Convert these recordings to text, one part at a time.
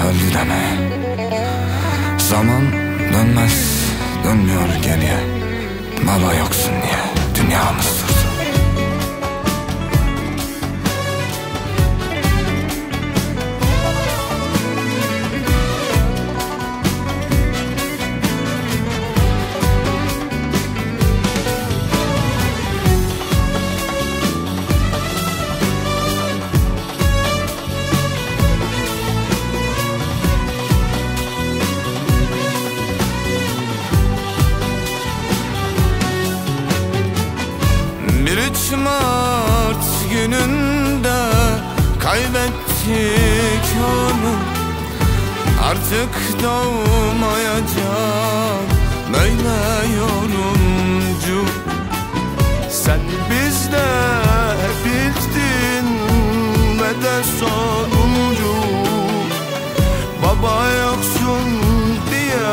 öldü deme. Zaman dönmez, dönmüyor geriye. Baba yoksun diye dünyamız durdu. Bir 3 Mart gününde kaybettik onu. Artık doğmayacak böyle yorumcu. Sen bizde hep ilktin ve de sonuncu. Baba yoksun diye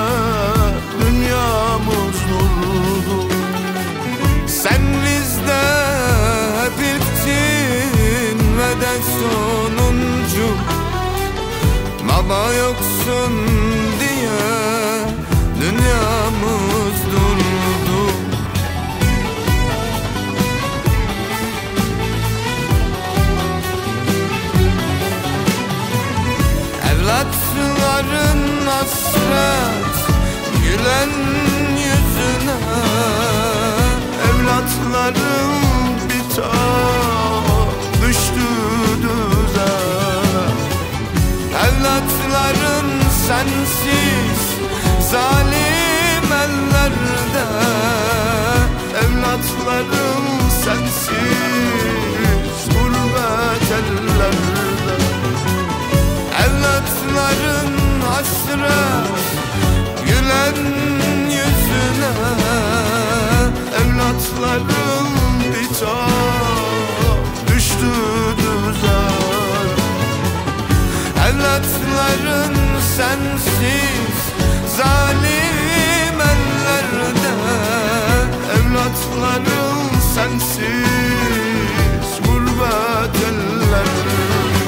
dünyamız durdu. Sen bizde hep ilktin ve de sonuncu. Baba yoksun diye dünyamız durdu. Evlatların hasret gülen yüzüne. Evlatlarım bir taş düştü düze. Evlatların sensiz zalim ellerde. Evlatlarım sensiz gurbet ellerde. Evlatların hasret gülen yüzüne. Evlatlarım bir taş düştü düze. Evlatların sensiz zalim ellerde. Evlatlarım sensiz gurbet ellerde.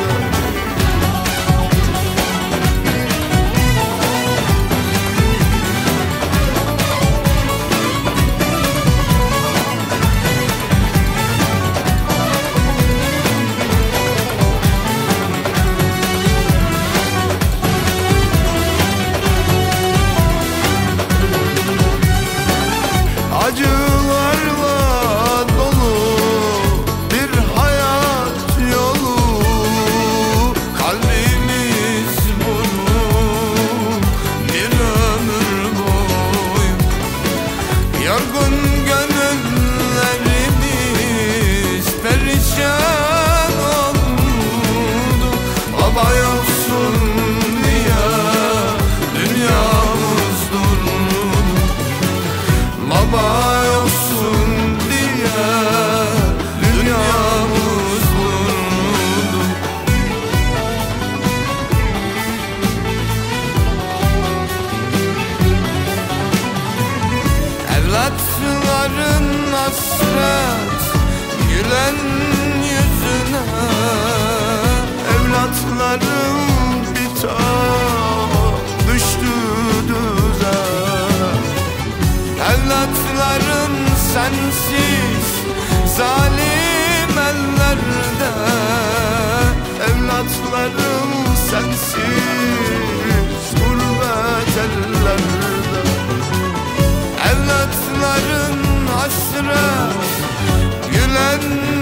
Acılarla dolu bir hayat yolu. Kalbimiz buruk bir ömür boyu. Yorgun gönüllerimiz perişan oldu. Baba yoksun diye dünyamız durdu. Baba yoksun diye dünyamız durdu. Evlatların hasret gülen yüzüne. Evlatlarım bir taş düştü düze. Evlatların sensiz zalim ellerde. Evlatlarım sensiz gurbet ellerde. Evlatların hasret gülen